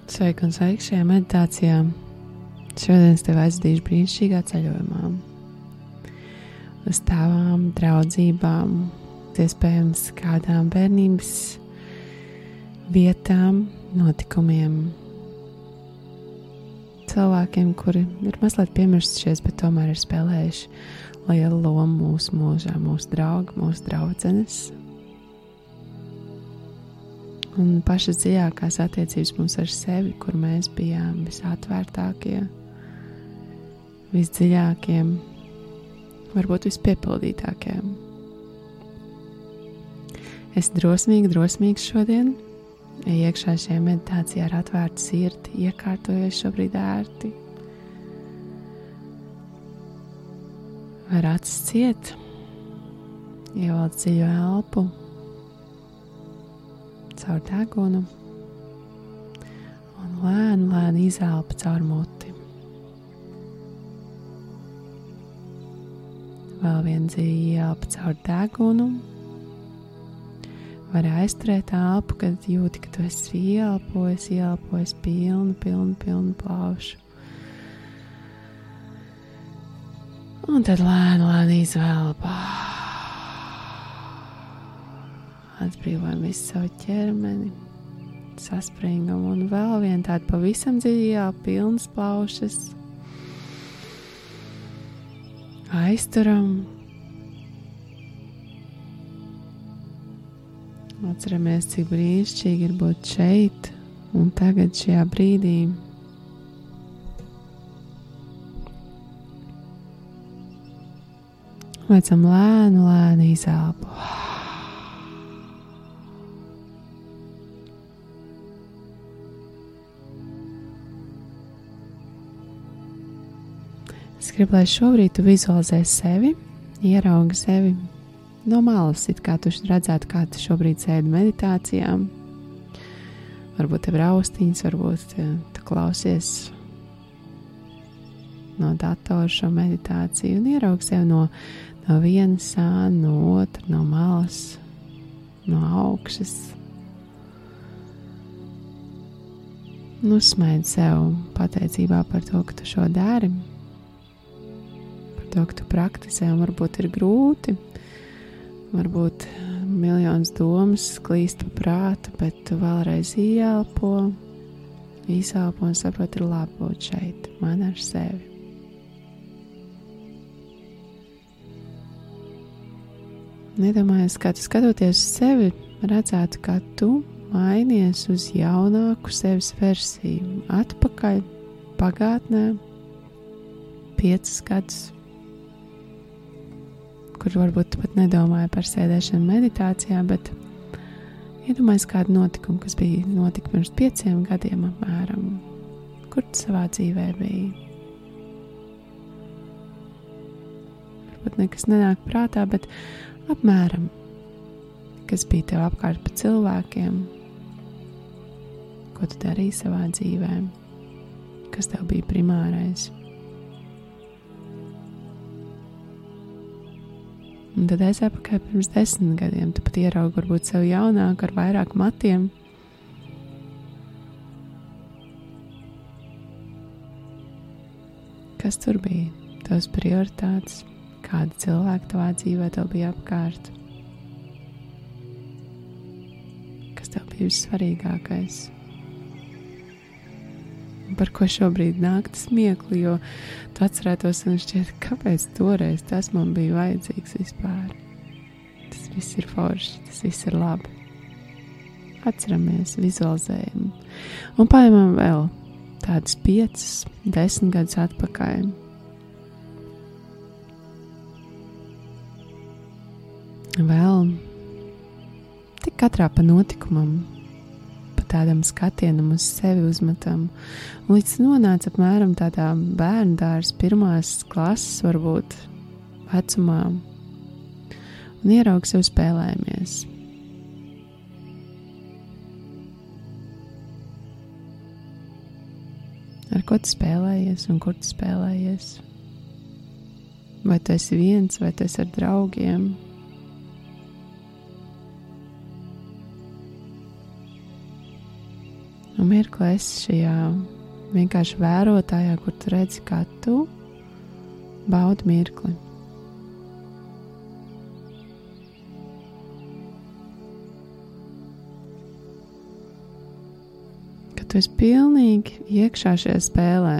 Sveiki un sveiki šajā meditācijā. Šodien es tevi aizvedīšu brīnišķīgā ceļojumā. Uz tavām draudzībām, iespējams kādām bērnības vietām, notikumiem, cilvēkiem, kuri ir mazliet piemirstušies, bet tomēr ir spēlējuši lielu lomu mūsu mūžā, mūsu draugi, mūsu draudzenes. Un pašas dziļākās attiecības mums ar sevi, kur mēs bijām visatvērtākie, visdziļākie, varbūt vispiepildītākie. Es drosmīgs šodien, iekšā šajā meditācijā ar atvērtu sirdi, iekārtojos šobrīd ērti. Var acis ciet, ievelc dziļu elpu caur degunu un lēni izelpa caur muti. Vēl vien dziļi ielpa caur degunu. Var aizturēt elpu, kad jūti, ka tu esi ieelpojis pilnu plaušu. Un tad lēni izvelpa. Atbrīvojam visu savu ķermeni, saspringam un vēl vien tādu pavisam dziļā, pilnas plaušas. Aizturam. Atceramies, cik brīnišķīgi ir būt šeit un tagad šajā brīdī. Veicam lēni izelpu. Es gribu, lai šobrīd tu vizualizē sevi, ieraugi sevi no malas, it kā tu redzētu, kā tu šobrīd sēdi meditācijā. Varbūt tev ir austiņas, varbūt tu klausies no datora šo meditāciju un ieraugi sevi no vienas sāna, no otras, no malas, no augšas. Uzsmaidi sev pateicībā par to, ka tu šo dari. To, ka tu praktizē, un varbūt ir grūti, varbūt miljonas domas klīst pa prātu, bet tu vēlreiz ieelpo, izelpo un saproti, ir labi būt šeit, man ar sevi. Nedomājies, kā tu skatoties uz sevi, redzētu, kā tu mainies uz jaunāku sevis versiju, atpakaļ, pagātnē, 5 gadus, kur varbūt tu pat nedomāji par sēdēšanu meditācijā, bet iedomājies kādu notikumu, kas bija notika pirms 5 gadiem apmēram, kur tu savā dzīvē biji. Varbūt nekas nenāk prātā, bet apmēram, kas bija tev apkārt pa cilvēkiem, ko tu darīji savā dzīvē, kas tev bija primārais. Un tad es apakaļ pirms 10 gadiem, tu pat ieraugi varbūt sev jaunāku ar vairāk matiem. Kas tur bija? Tavas prioritātes, kādi cilvēki tavā dzīvē tev bija apkārt? Kas tev bija vissvarīgākais? Par ko šobrīd nāk tas smiekli, jo tu atcerētos un šķiet, kāpēc toreiz tas man bija vajadzīgs vispār. Tas viss ir forši, tas viss ir labi. Atceramies, vizualizējam. Un paņemam vēl tādus 5, 10 gadus atpakaļ. Vēl tik katrā pa notikumam, tādam skatienam uz sevi uzmetam, un līdz nonāca apmēram tādā bērndārs 1. klases varbūt vecumā, un ieraugi sev spēlējamies. Ar ko tu spēlējies un kur tu spēlējies? Vai tu esi viens, vai tu esi ar draugiem? Un mirkli esi šajā vienkārši vērotājā, kur tu redzi, kā tu baudi mirkli. Ka tu esi pilnīgi iekšā šajā spēlē.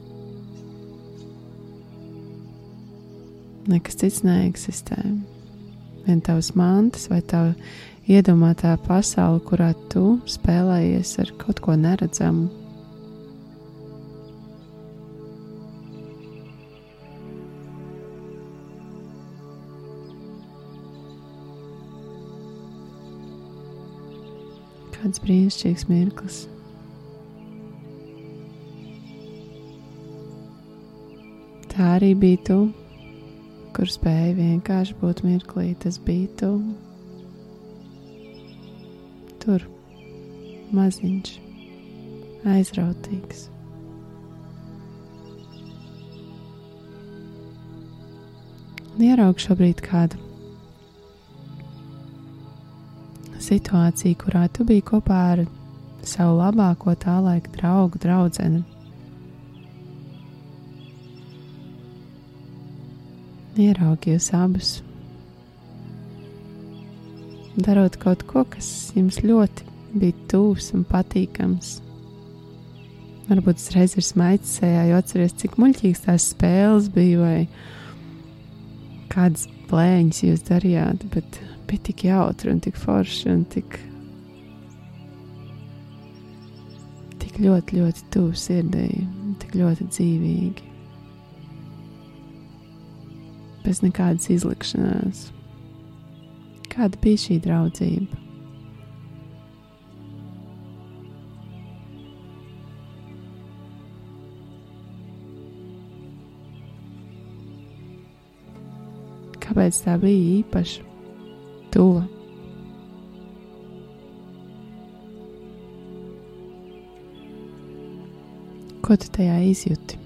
Nekas cits neeksistē. Vien tavs mantas vai tava iedomātā pasaule, kurā tu spēlējies ar kaut ko neredzamu. Kāds brīnišķīgs mirklis. Tā arī bija tu, kur spēja vienkārši būt mirklī. Tas bija tu. Tur, maziņš, aizrautīgs. Un ieraugu šobrīd kādu situāciju, kurā tu biji kopā ar savu labāko tā laika draugu, draudzeni. Ieraugi jūs abus, darot kaut ko, kas jums ļoti bija tūs un patīkams. Varbūt uzreiz ir smaids sejā, jo atceries, cik muļķīgas tās spēles bija, vai kādas blēņas jūs darījāt, bet bija tik jautri un tik forši un tik ļoti, ļoti tuvu sirdī, tik ļoti dzīvīgi. Bez nekādas izlikšanās. Kāda bija šī draudzība? Kāpēc tā bija īpaša, tuva? Ko tu tajā izjūti?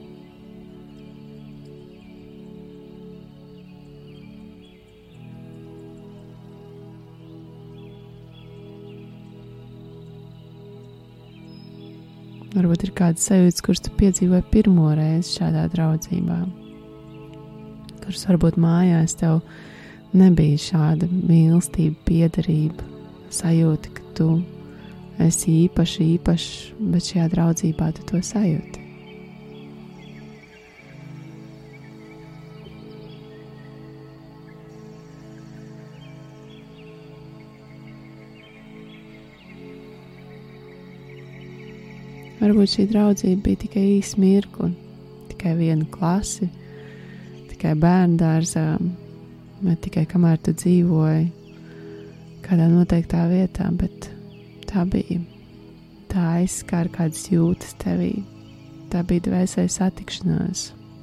Varbūt ir kādas sajūtas, kuras tu piedzīvoji pirmo reizi šādā draudzībā, kuras varbūt mājās tev nebija šāda mīlestība, piederība, sajūta, ka tu esi īpašs, bet šajā draudzībā tu to sajūti. Varbūt šī draudzība bija tikai īsa mirkli, tikai viena klase, tikai bērndārzā, vai tikai kamēr tu dzīvoji kādā noteiktā vietā, bet tā bija. Tā aizskāra kādas jūtas tevī. Tā bija dvēseles satikšanās.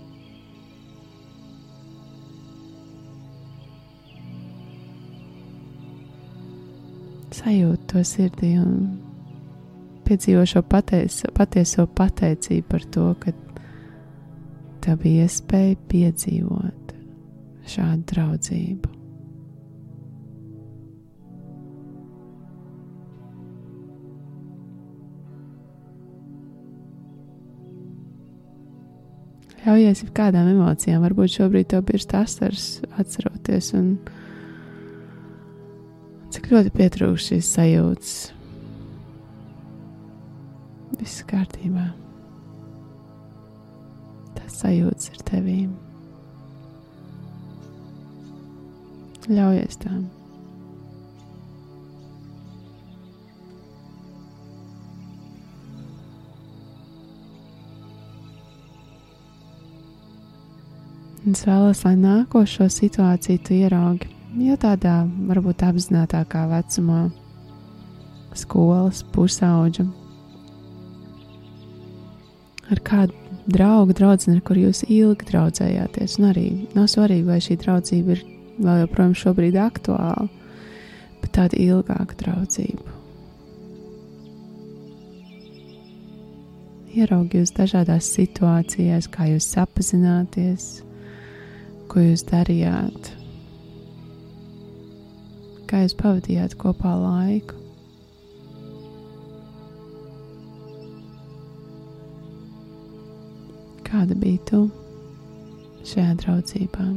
Sajūt to sirdī un piedzīvo šo patieso pateicību par to, ka tev bija iespēja piedzīvot šādu draudzību. Ļaujies ar kādām emocijām, varbūt šobrīd tev pirst asaras atceroties un cik ļoti pietrūkst šīs sajūtas. Viss kārtībā. Tas sajūtas ar tevīm. Ļaujies tām. Es vēlos, lai nākošo situāciju tu ieraugi, jo tādā varbūt apzinātākā vecumā, skolas, pusauģa, ar kādu draugu, draudzeni, ar kur jūs ilgi draudzējāties. Un arī nav svarīgi, vai šī draudzība ir vēl joprojām šobrīd aktuāla, bet tāda ilgāka draudzība. Ieraugi jūs dažādās situācijās, kā jūs sapazināties, ko jūs darījāt, kā jūs pavadījāt kopā laiku. Kāda bija tu šajā draudzībā?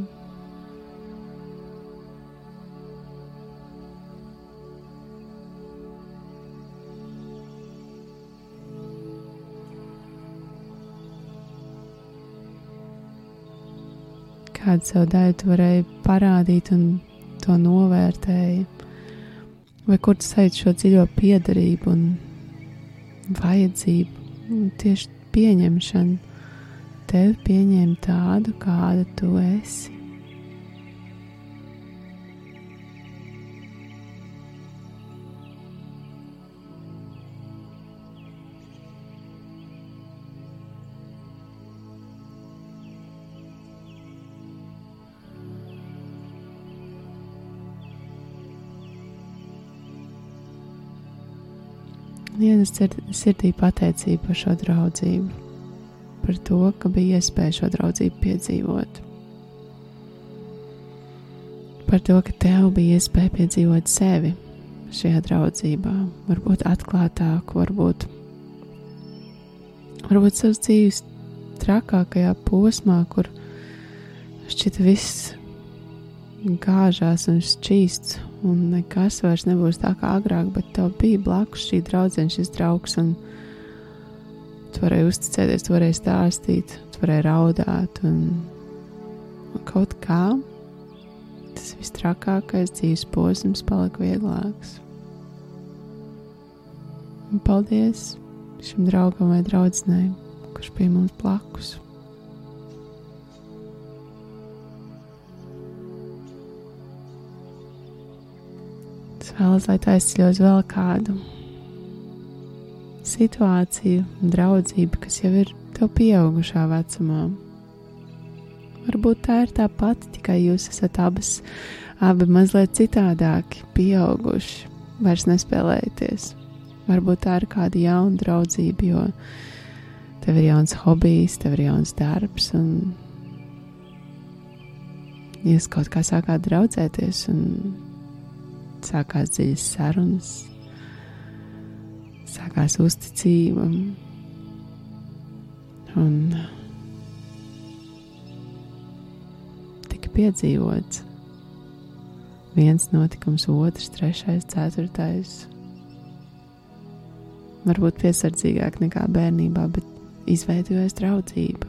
Kādu savu daļu tu varēji parādīt un to novērtēji? Vai kur tu sajūti šo dziļo piederību un vajadzību, un tieši pieņemšanu, tevi pieņem tādu, kāda tu esi? Ienes sirdī pateicību par šo draudzību, par to, ka bija iespēja šo draudzību piedzīvot. Par to, ka tev bija iespēja piedzīvot sevi šajā draudzībā, varbūt atklātāku, varbūt savas dzīves trakākajā posmā, kur šķita viss gāžās un šķīsts, un nekas vairs nebūs tā kā agrāk, bet tev bija blakus šī draudzene, šis draugs, un tu varēji uzticēties, tu varēji stāstīt, tu varēji raudāt, un kaut kā tas viss trakākais dzīves posms palika vieglāks. Un paldies šim draugam vai draudzenei, kurš bija mums blakus. Es vēlos, lai tu aizceļos vēl kādu situāciju, draudzību, kas jau ir tev pieaugušā vecumā. Varbūt tā ir tā pati, tikai jūs esat abi mazliet citādāki, pieauguši, vairs nespēlēties. Varbūt tā ir kāda jauna draudzība, jo tev ir jauns hobijs, tev ir jauns darbs, un jūs kaut kā sākāt draudzēties, un sākās dziļas sarunas, sākās uzticība, un tika piedzīvots viens notikums, otrs, trešais, ceturtais. Varbūt piesardzīgāk nekā bērnībā, bet izveidojas draudzība.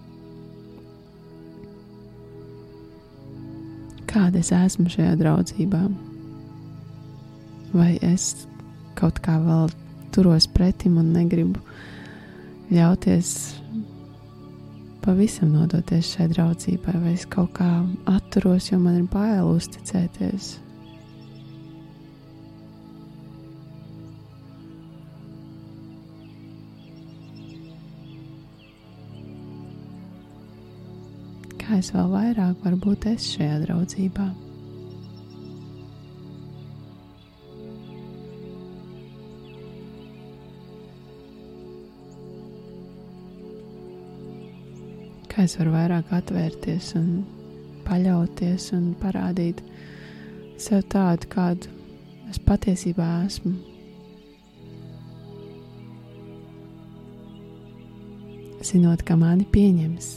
Kāda es esmu šajā draudzībā? Vai es kaut kā vēl turos pretim un negribu ļauties pavisam nodoties šai draudzībai, vai es kaut kā atturos, jo man ir bail uzticēties? Kā es vēl vairāk varu būt es šajā draudzībā? Kā es varu vairāk atvērties un paļauties un parādīt sev tādu, kādu es patiesībā esmu. Zinot, ka mani pieņems.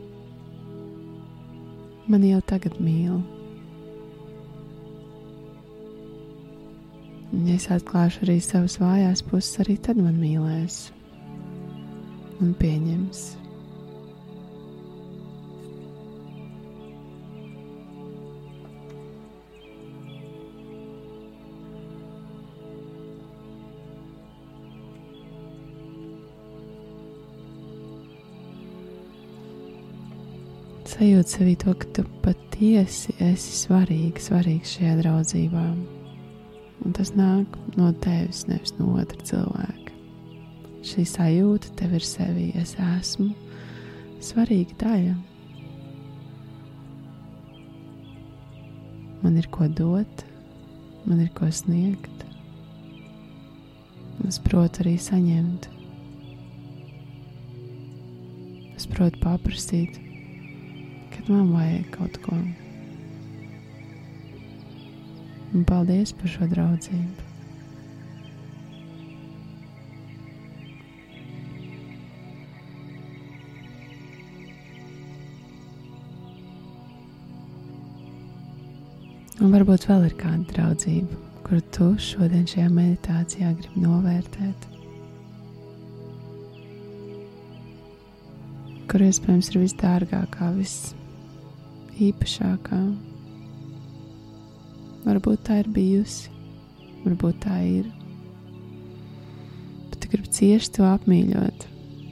Mani jau tagad mīl. Un ja es atklāšu arī savas vājās puses, arī tad man mīlēs un pieņems. Sajūt sevī to, ka tu patiesi esi svarīgs šajā draudzībā. Un tas nāk no tevis, nevis no otra cilvēka. Šī sajūta tev ir sevī. Es esmu svarīga daļa. Man ir ko dot, man ir ko sniegt. Es protu arī saņemt. Es protu paprasīt, kad man vajag kaut ko. Un paldies par šo draudzību. Un varbūt vēl ir kāda draudzība, kuru tu šodien šajā meditācijā gribi novērtēt. Kur iespējams ir visdārgākā, visīpašākā. Varbūt tā ir bijusi, varbūt tā ir. Bet tu gribi cieši to apmīļot.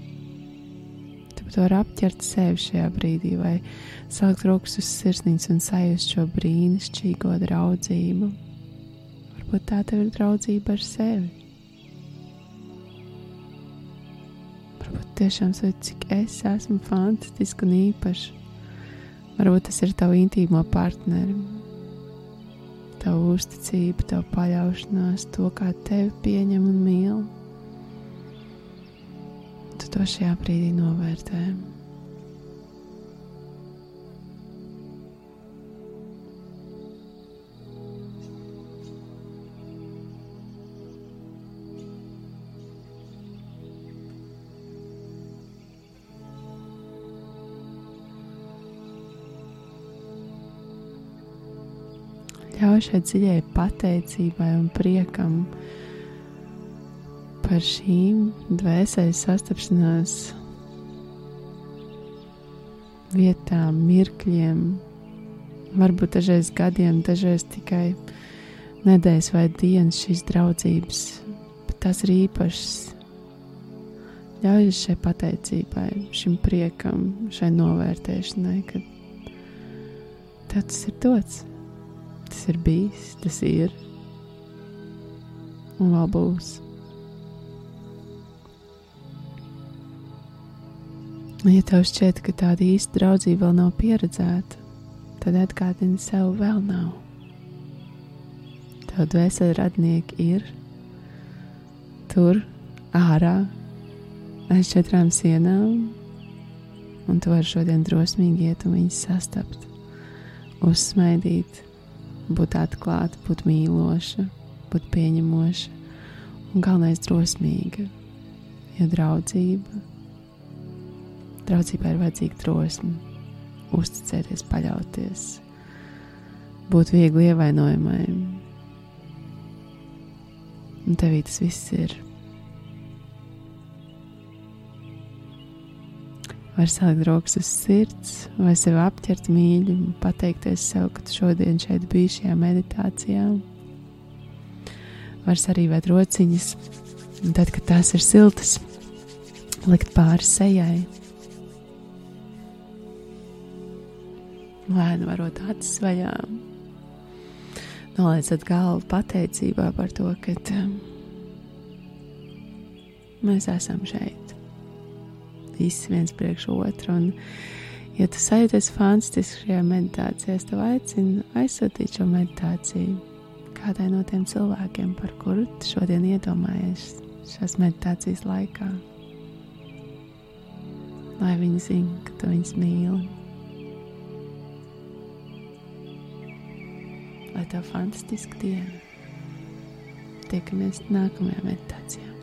Tu vari apķert sevi šajā brīdī vai salikt rokas uz sirsniņas un sajust šo brīnišķīgo draudzību. Varbūt tā tev ir draudzība ar sevi. Varbūt tiešām sajūt, cik es esmu fantastiska un īpaša. Varbūt tas ir tavu intīmo partneri, tavu uzticību, tavu paļaušanās, to, kā tevi pieņem un mīl. Tu to šajā brīdī novērtē. Ļauj šai dziļai pateicībai un priekam par šīm dvēseles sastapšanās vietām, mirkļiem, varbūt dažreiz gadiem, dažreiz tikai nedēļas vai dienas šīs draudzības, bet tās ir īpašas. Ļauj šai pateicībai, šim priekam, šai novērtēšanai, ka tev tas ir dots, tas ir bijis, tas ir un vēl būs. Ja tev šķiet, ka tāda īsta draudzība vēl nav pieredzēta, tad atgādini sev, vēl nav. Tev dvēseli radnieki ir tur, ārā, aiz 4 sienām, un tu vari šodien drosmīgi iet un viņus sastapt, uzsmaidīt, būt atklāta, būt mīloša, būt pieņemoša, un galvenais drosmīga, jo draudzībai ir vajadzīga drosme, uzticēties, paļauties, būt viegli ievainojamai. Un tevī tas viss ir. Var salikt rokas uz sirds, vai sevi apķert mīļi un pateikties sev, ka tu šodien šeit biji šajā meditācijā. Var sarīvēt rociņas, un tad, kad tās ir siltas, likt pāri sejai. Lēni varot acis vaļā. Noliecot galvu pateicībā par to, ka mēs esam šeit. Visi viens priekš otru. Un, ja tu sajūties fantastiski šajā meditācijā, es tev aicinu aizsūtīt šo meditāciju kādai no tiem cilvēkiem, par kuru tu šodien iedomājies šās meditācijas laikā. Lai viņi zina, ka tu viņus mīli. Lai tev fantastiska diena. Tiekamies nākamajā meditācijā.